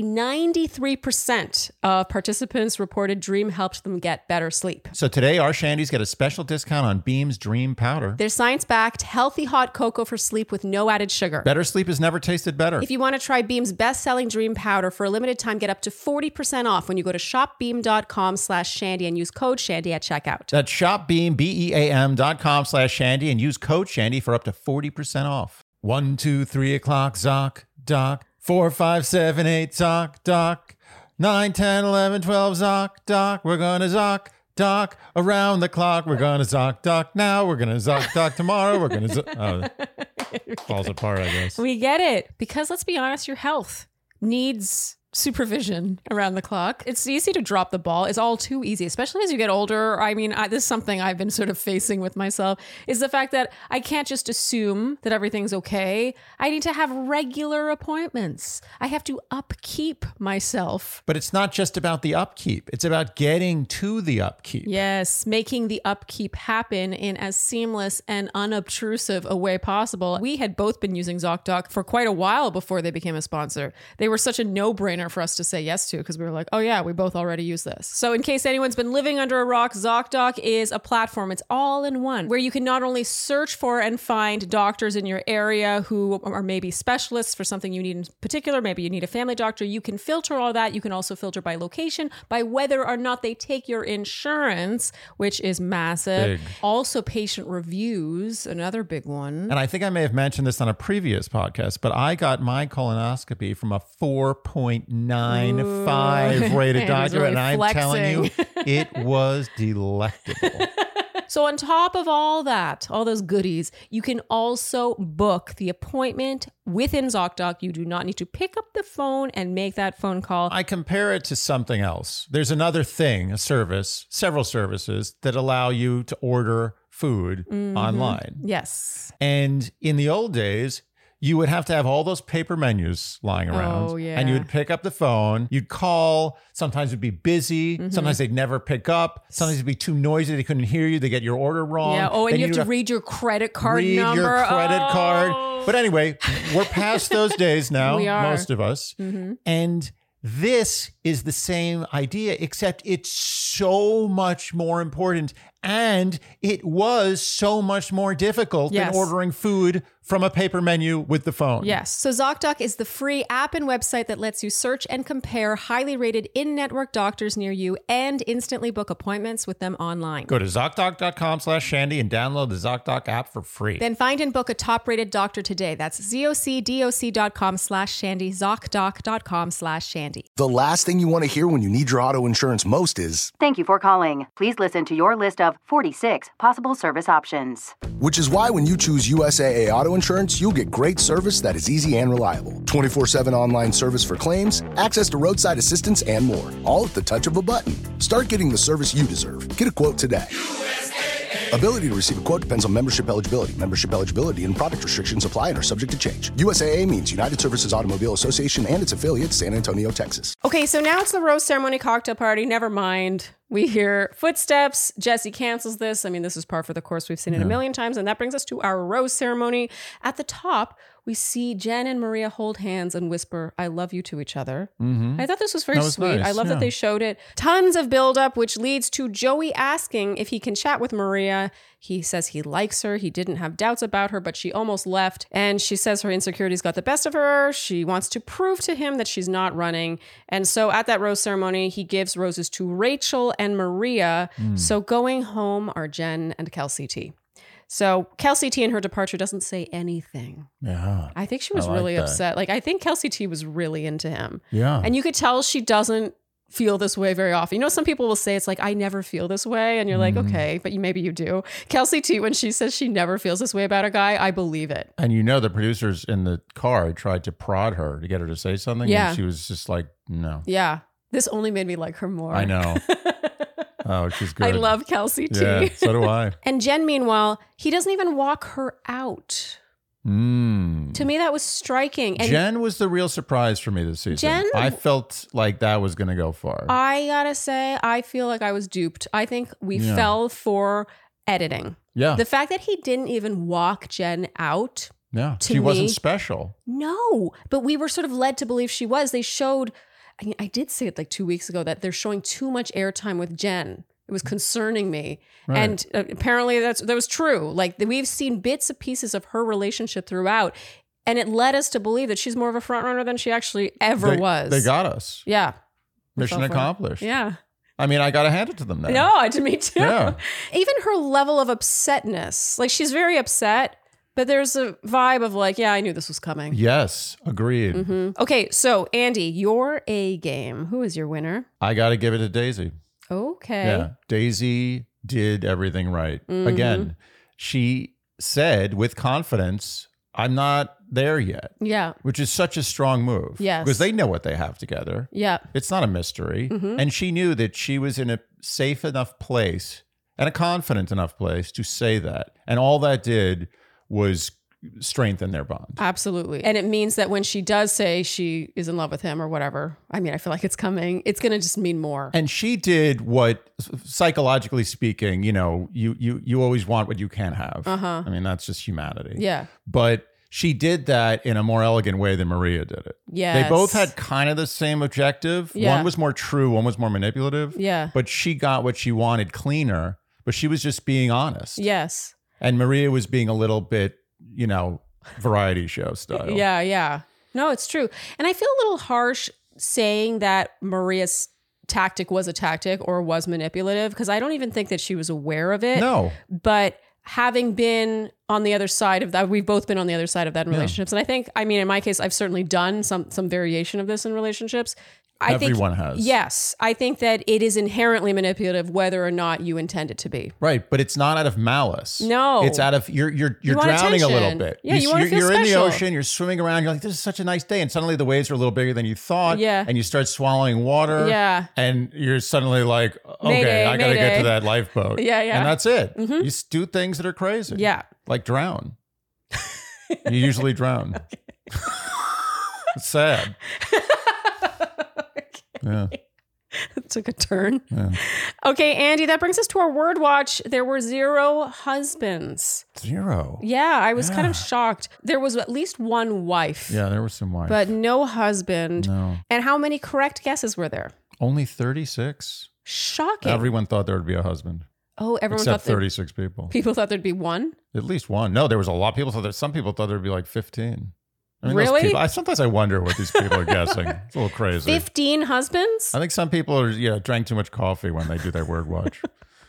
93% of participants reported Dream helped them get better sleep. So today, our Shandies get a special discount on Beam's Dream Powder. They're science-backed, healthy hot cocoa for sleep with no added sugar. Better sleep has never tasted better. If you want to try Beam's best-selling Dream Powder for a limited time, get up to 40% off when you go to shopbeam.com/Shandy and use code Shandy at checkout. That's shopbeam, BEAM.com/Shandy and use code Shandy for up to 40% off. 1, 2, 3 o'clock, Zoc, Doc. 4, 5, 7, 8, Zoc, Doc. 9, 10, 11, 12, Zoc, Doc. We're gonna Zoc, Doc around the clock. We're gonna Zoc, Doc now. We're gonna Zoc, Doc tomorrow. We're gonna falls apart, I guess. We get it. Because let's be honest, your health needs supervision around the clock. It's easy to drop the ball. It's all too easy, especially as you get older. I mean, this is something I've been sort of facing with myself, is the fact that I can't just assume that everything's okay. I need to have regular appointments. I have to upkeep myself. But it's not just about the upkeep. It's about getting to the upkeep. Yes, making the upkeep happen in as seamless and unobtrusive a way possible. We had both been using ZocDoc for quite a while before they became a sponsor. They were such a no-brainer for us to say yes to because we were like, oh yeah, we both already use this. So in case anyone's been living under a rock, ZocDoc is a platform. It's all in one where you can not only search for and find doctors in your area who are maybe specialists for something you need in particular. Maybe you need a family doctor. You can filter all that. You can also filter by location, by whether or not they take your insurance, which is massive. Big. Also patient reviews, another big one. And I think I may have mentioned this on a previous podcast, but I got my colonoscopy from a 4.95 rated Andy's doctor, really and I'm telling you, flexing. it was delectable. So on top of all that, all those goodies, you can also book the appointment within ZocDoc. You do not need to pick up the phone and make that phone call. I compare it to something else. There's another thing, a service, several services that allow you to order food online. Yes. And in the old days, you would have to have all those paper menus lying around. Oh, yeah. And you would pick up the phone, you'd call, sometimes it'd be busy, sometimes they'd never pick up, sometimes it'd be too noisy, they couldn't hear you, they get your order wrong. Yeah. Oh, and Then you have you'd to read your credit card read number. your credit Oh. card. But anyway, we're past those days now, We are. most of us. And this is the same idea, except it's so much more important. And it was so much more difficult Yes. than ordering food from a paper menu with the phone. Yes. So ZocDoc is the free app and website that lets you search and compare highly rated in-network doctors near you and instantly book appointments with them online. Go to ZocDoc.com/Shandy and download the ZocDoc app for free. Then find and book a top-rated doctor today. That's ZocDoc.com/Shandy, ZocDoc.com/Shandy. The last thing you want to hear when you need your auto insurance most is, Thank you for calling. Please listen to your list of 46 possible service options. which is why when you choose USAA Auto Insurance, you'll get great service that is easy and reliable. 24/7 online service for claims, access to roadside assistance, and more. All at the touch of a button. Start getting the service you deserve. Get a quote today. Ability to receive a quote depends on membership eligibility. Membership eligibility and product restrictions apply and are subject to change. USAA means United Services Automobile Association and its affiliates, San Antonio, Texas. Okay, so now it's the rose ceremony cocktail party. Never mind. We hear footsteps. Jesse cancels this. I mean, this is par for the course. We've seen it a million times. And that brings us to our rose ceremony. At the top, we see Jen and Maria hold hands and whisper, I love you to each other. I thought this was very That was sweet. nice, I love that yeah. they showed it. Tons of buildup, which leads to Joey asking if he can chat with Maria. He says he likes her. He didn't have doubts about her, but she almost left. And she says her insecurities got the best of her. She wants to prove to him that she's not running. And so at that rose ceremony, he gives roses to Rachel and Maria. So going home are Jen and Kelsey T. So Kelsey T in her departure doesn't say anything. Yeah. I think she was I like really that. upset. Like, I think Kelsey T was really into him. Yeah. And you could tell she doesn't feel this way very often. You know, some people will say it's like, I never feel this way. And you're like, okay, but maybe you do. Kelsey T, when she says she never feels this way about a guy, I believe it. And you know, the producers in the car tried to prod her to get her to say something. Yeah. And she was just like, no. Yeah. This only made me like her more. I know. Oh, she's good. I love Kelsey T. Yeah, so do I. And Jen, meanwhile, he doesn't even walk her out. To me, that was striking. And Jen was the real surprise for me this season. Jen- I felt like that was going to go far. I gotta say, I feel like I was duped. I think we fell for editing. yeah. The fact that he didn't even walk Jen out. Yeah. to She wasn't me- special. No, but we were sort of led to believe she was. They showed, I mean, I did say it like 2 weeks ago that they're showing too much airtime with Jen. It was concerning me. Right. And apparently that was true. Like we've seen bits and pieces of her relationship throughout. And it led us to believe that she's more of a front runner than she actually ever was. They got us. Yeah. Mission fell for it. accomplished. Yeah. I mean, I got to hand it to them now. No, to me too. Yeah. Even her level of upsetness. Like she's very upset, but there's a vibe of like, yeah, I knew this was coming. Yes. Agreed. Okay, so Andy, your A game. Who is your winner? I got to give it to Daisy. Okay. Yeah. Daisy did everything right. Mm-hmm. Again, she said with confidence, I'm not there yet. Yeah. Which is such a strong move. Yes. Because they know what they have together. Yeah. It's not a mystery. And she knew that she was in a safe enough place and a confident enough place to say that. And all that did was strengthen their bond. Absolutely. And it means that when she does say she is in love with him or whatever, I mean, I feel like it's coming. It's going to just mean more. And she did what, psychologically speaking, you know, you always want what you can't have. I mean, that's just humanity. Yeah. But she did that in a more elegant way than Maria did it. Yes. They both had kind of the same objective. Yeah. One was more true, one was more manipulative. Yeah. But she got what she wanted cleaner, but she was just being honest. Yes. And Maria was being a little bit, you know, variety show style. Yeah, yeah. No, it's true. And I feel a little harsh saying that Maria's tactic was a tactic or was manipulative, because I don't even think that she was aware of it. No. But having been on the other side of that, we've both been on the other side of that in relationships. And I think, I mean, in my case, I've certainly done some variation of this in relationships. Everyone has. Yes. I think that it is inherently manipulative whether or not you intend it to be. Right, but it's not out of malice. No. It's out of you're want drowning a little attention. bit. Yeah, you want to feel You're in the special. ocean, you're swimming around, you're like, this is such a nice day. And suddenly the waves are a little bigger than you thought. Yeah. And you start swallowing water. Yeah. And you're suddenly like, okay, Mayday, I gotta get mayday. to that lifeboat. Yeah, yeah. And that's it. You do things that are crazy. Yeah. Like drown. You usually drown. It's sad. Yeah. It took a turn. Yeah. Okay, Andy, that brings us to our word watch. There were 0 husbands. 0. Yeah, I was kind of shocked. There was at least one wife. Yeah, there was some wife. But no husband. No. And how many correct guesses were there? Only 36. Shocking. Everyone thought there would be a husband. Oh, everyone Except thought 36 people. people thought there'd be one? At least one. No, there was a lot. Some people thought there'd be like 15. I mean, those Really? people- sometimes I wonder what these people are guessing. It's a little crazy. 15 husbands? I think some people are, drank too much coffee when they do their word watch.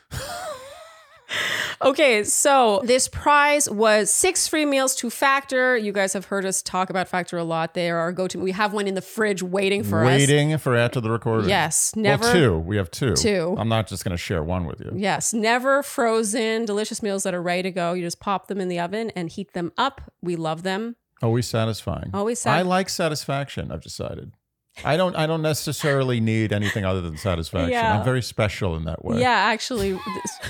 Okay, so this prize was 6 free meals to Factor. You guys have heard us talk about Factor a lot. They are our go-to. We have one in the fridge waiting for us. Waiting for after the recording. Yes, never. Well, 2. We have 2. 2. I'm not just going to share one with you. Yes, never frozen, delicious meals that are ready to go. You just pop them in the oven and heat them up. We love them. Always satisfying. Always I like satisfaction, I've decided. I don't necessarily need anything other than satisfaction. Yeah. I'm very special in that way. Yeah, actually.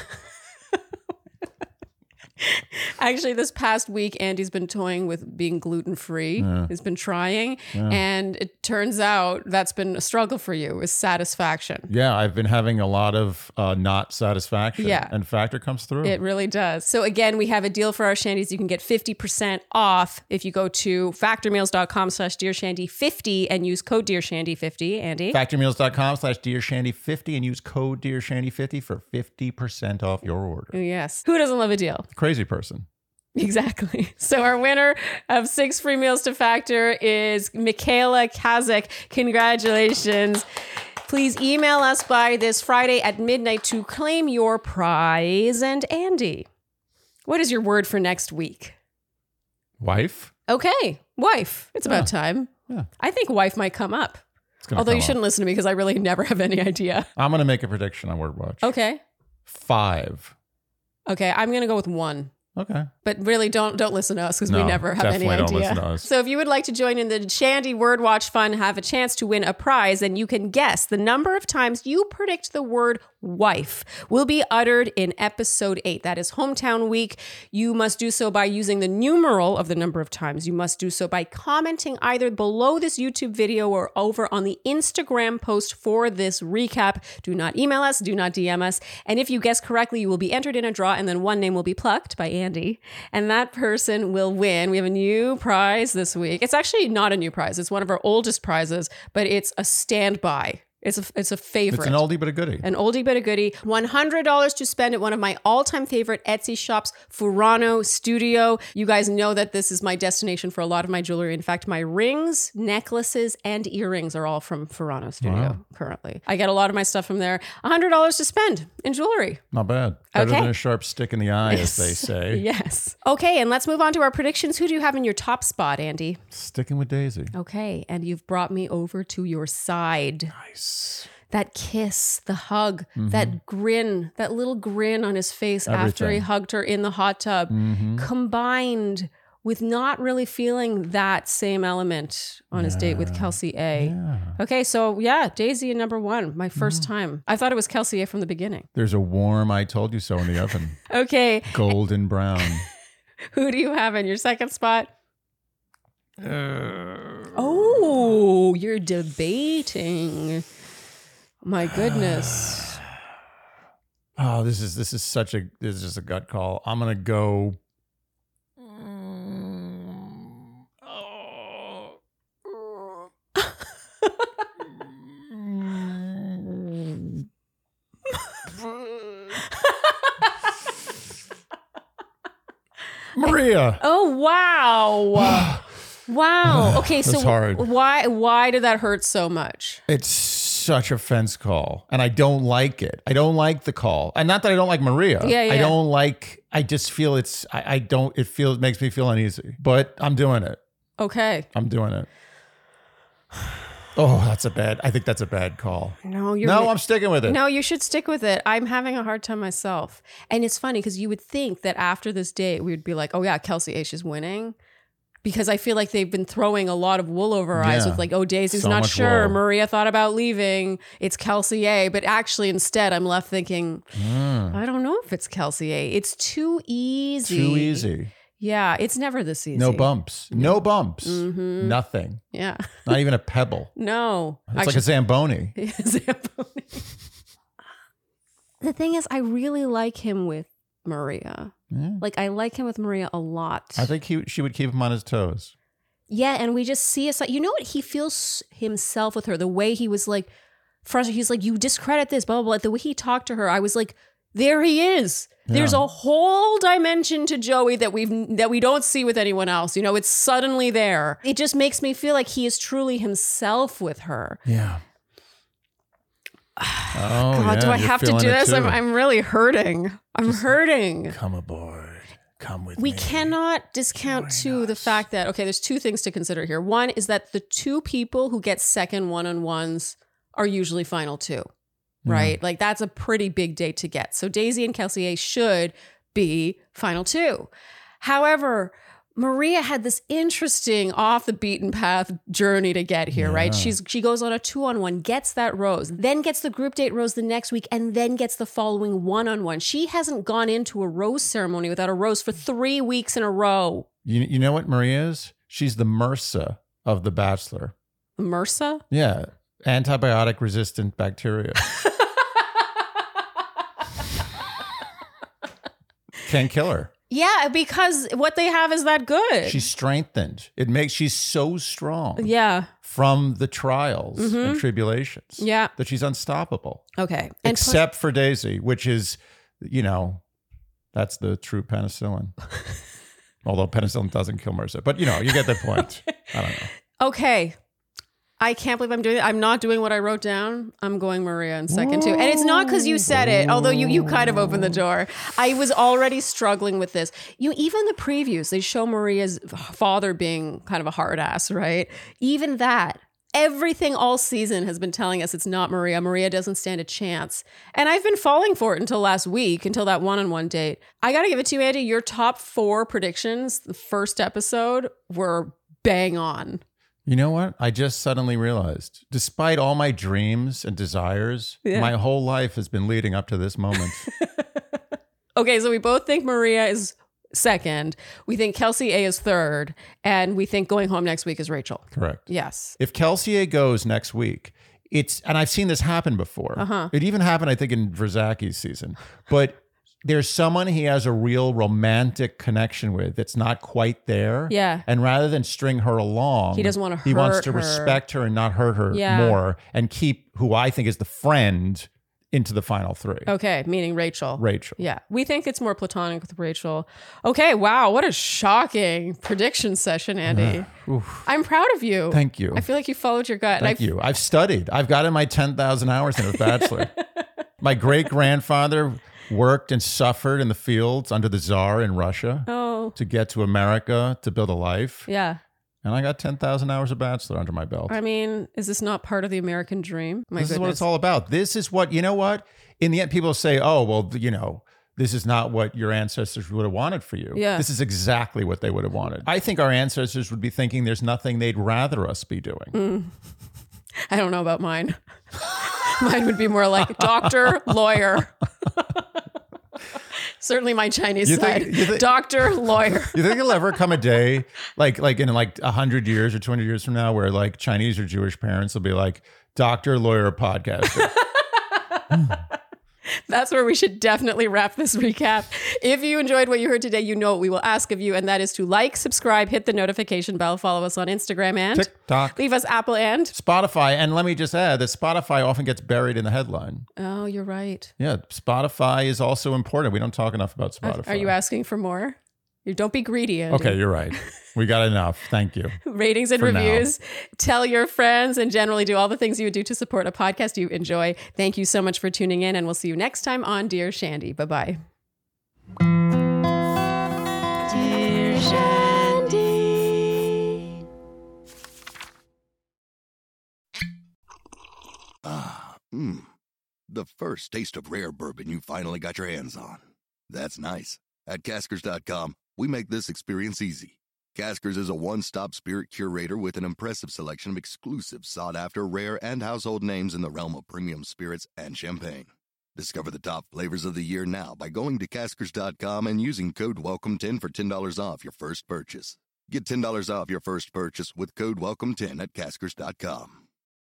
Actually, this past week, Andy's been toying with being gluten-free. He's been trying. And it turns out that's been a struggle for you, is satisfaction. Yeah, I've been having a lot of not satisfaction. Yeah. And Factor comes through. It really does. So again, we have a deal for our shandies. You can get 50% off if you go to factormeals.com/DearShandy50 and use code DearShandy50. Andy? Factormeals.com/DearShandy50 and use code DearShandy50 for 50% off your order. Yes. Who doesn't love a deal? Crazy person. Exactly. So our winner of 6 free meals to Factor is Michaela Kazak. Congratulations. Please email us by this Friday at midnight to claim your prize. And Andy, what is your word for next week? Wife? Okay, wife. It's about time. Yeah. I think wife might come up. It's gonna Although come you shouldn't up. listen to me because I really never have any idea. I'm going to make a prediction on Word Watch. Okay. 5. Okay, I'm going to go with 1. Okay. But really, don't listen to us because we No, never have any definitely don't idea. listen to us. So if you would like to join in the Shandy Word Watch Fun, have a chance to win a prize, and you can guess the number of times you predict the word wife will be uttered in episode 8. That is Hometown Week. You must do so by using the numeral of the number of times. You must do so by commenting either below this YouTube video or over on the Instagram post for this recap. Do not email us. Do not DM us. And if you guess correctly, you will be entered in a draw, and then one name will be plucked by Andy. And that person will win. We have a new prize this week. It's actually not a new prize. It's one of our oldest prizes, but it's a standby. It's a favorite. It's an oldie but a goodie. An oldie but a goodie. $100 to spend at one of my all-time favorite Etsy shops, Furano Studio. You guys know that this is my destination for a lot of my jewelry. In fact, my rings, necklaces, and earrings are all from Furano Studio currently. I get a lot of my stuff from there. $100 to spend in jewelry. Not bad. Better Okay. than a sharp stick in the eye, as they say. Yes. Okay, and let's move on to our predictions. Who do you have in your top spot, Andy? Sticking with Daisy. Okay, and you've brought me over to your side. Nice. That kiss, the hug, that grin, that little grin on his face after he Everything. hugged her in the hot tub, combined with not really feeling that same element on his date with Kelsey A. Yeah. Okay, so yeah, Daisy in number one, my first time. I thought it was Kelsey A from the beginning. There's a warm I told you so in the oven. Okay, Golden brown. who do you have in your second spot? Oh, you're debating. My goodness. Oh, this is just a gut call. I'm gonna go. Maria. Oh, wow. Wow. Okay, so That's hard. why did that hurt so much? It's such a fence call, and I don't like it. I don't like the call, and not that I don't like Maria. Yeah. I don't like. I just feel it's. I don't. It makes me feel uneasy, but I'm doing it. Okay. I'm doing it. Oh, I think that's a bad call. No, I'm sticking with it. No, you should stick with it. I'm having a hard time myself. And it's funny because you would think that after this date, we would be like, oh yeah, Kelsey A, she's winning. Because I feel like they've been throwing a lot of wool over our eyes Yeah. with like, oh, Daisy's So not much sure. wool. Maria thought about leaving. It's Kelsey A. But actually, instead, I'm left thinking, I don't know if it's Kelsey A. It's too easy. Too easy. Yeah, it's never this easy. No bumps. No bumps. Mm-hmm. Nothing. Yeah. Not even a pebble. No. It's like a Zamboni. Zamboni. The thing is, I really like him with Maria. Yeah. Like, I like him with Maria a lot. I think she would keep him on his toes. Yeah, and we just see us. You know what? He feels himself with her. The way he was like frustrated. He's like, you discredit this, blah, blah, blah. The way he talked to her, I was like, there he is. There's a whole dimension to Joey that we don't see with anyone else. You know, it's suddenly there. It just makes me feel like he is truly himself with her. Yeah. Oh, God, do I have to do this? I'm really hurting. I'm hurting. Come aboard. Come with We me. cannot discount too the fact that, okay, there's two things to consider here. One is that the two people who get second one-on-ones are usually final two, right? Like that's a pretty big date to get. So Daisy and Kelsey A should be final two. However, Maria had this interesting off the beaten path journey to get here, right? She goes on a 2-on-1, gets that rose, then gets the group date rose the next week, and then gets the following 1-on-1. She hasn't gone into a rose ceremony without a rose for 3 weeks in a row. You know what Maria is? She's the MRSA of The Bachelor. MRSA? Yeah. Antibiotic resistant bacteria. Can't kill her. Yeah, because what they have is that good. She's strengthened. She's so strong Yeah. from the trials and tribulations Yeah. that she's unstoppable. Okay. Except for Daisy, which is, that's the true penicillin. Although penicillin doesn't kill MRSA. But, you get the point. I don't know. Okay. I can't believe I'm doing it. I'm not doing what I wrote down. I'm going Maria in second too. And it's not because you said it, although you kind of opened the door. I was already struggling with this. Even the previews, they show Maria's father being kind of a hard ass, right? Even that. Everything all season has been telling us it's not Maria. Maria doesn't stand a chance. And I've been falling for it until last week, until that one-on-one date. I got to give it to you, Andy. Your top 4 predictions, the first episode, were bang on. You know what? I just suddenly realized, despite all my dreams and desires, my whole life has been leading up to this moment. Okay, so we both think Maria is second. We think Kelsey A is third. And we think going home next week is Rachel. Correct. Yes. If Kelsey A goes next week, and I've seen this happen before. It even happened, I think, in Verzaki's season. But there's someone he has a real romantic connection with that's not quite there. Yeah. And rather than string her along, He doesn't want to he wants hurt to her. respect her and not hurt her Yeah. more and keep who I think is the friend into the final 3. Okay, meaning Rachel. Rachel. Yeah, we think it's more platonic with Rachel. Okay, wow, what a shocking prediction session, Andy. I'm proud of you. Thank you. I feel like you followed your gut. Thank you. I've studied. I've gotten my 10,000 hours in a bachelor. My great-grandfather worked and suffered in the fields under the Tsar in Russia to get to America to build a life. Yeah. And I got 10,000 hours of bachelor under my belt. I mean, is this not part of the American dream? This is what it's all about. This is what, you know what? In the end, people say, oh, well, this is not what your ancestors would have wanted for you. Yeah. This is exactly what they would have wanted. I think our ancestors would be thinking there's nothing they'd rather us be doing. I don't know about mine. Mine would be more like doctor, lawyer. Certainly my Chinese side. Doctor, lawyer. You think there'll ever come a day, like in like 100 years or 200 years from now, where like Chinese or Jewish parents will be like, doctor, lawyer, podcaster? That's where we should definitely wrap this recap. If you enjoyed what you heard today, you know what we will ask of you, and that is to like, subscribe, hit the notification bell, follow us on Instagram and TikTok. Leave us Apple and Spotify. And let me just add that Spotify often gets buried in the headline. Oh, you're right. Yeah, Spotify is also important. We don't talk enough about Spotify. Are you asking for more? You don't be greedy, Andy. Okay, you're right. We got enough. Thank you. Ratings and reviews. Tell your friends and generally do all the things you would do to support a podcast you enjoy. Thank you so much for tuning in, and we'll see you next time on Dear Shandy. Bye-bye. Dear Shandy. The first taste of rare bourbon you finally got your hands on. That's nice. At Caskers.com, we make this experience easy. Caskers is a one-stop spirit curator with an impressive selection of exclusive, sought-after, rare, and household names in the realm of premium spirits and champagne. Discover the top flavors of the year now by going to Caskers.com and using code WELCOME10 for $10 off your first purchase. Get $10 off your first purchase with code WELCOME10 at Caskers.com.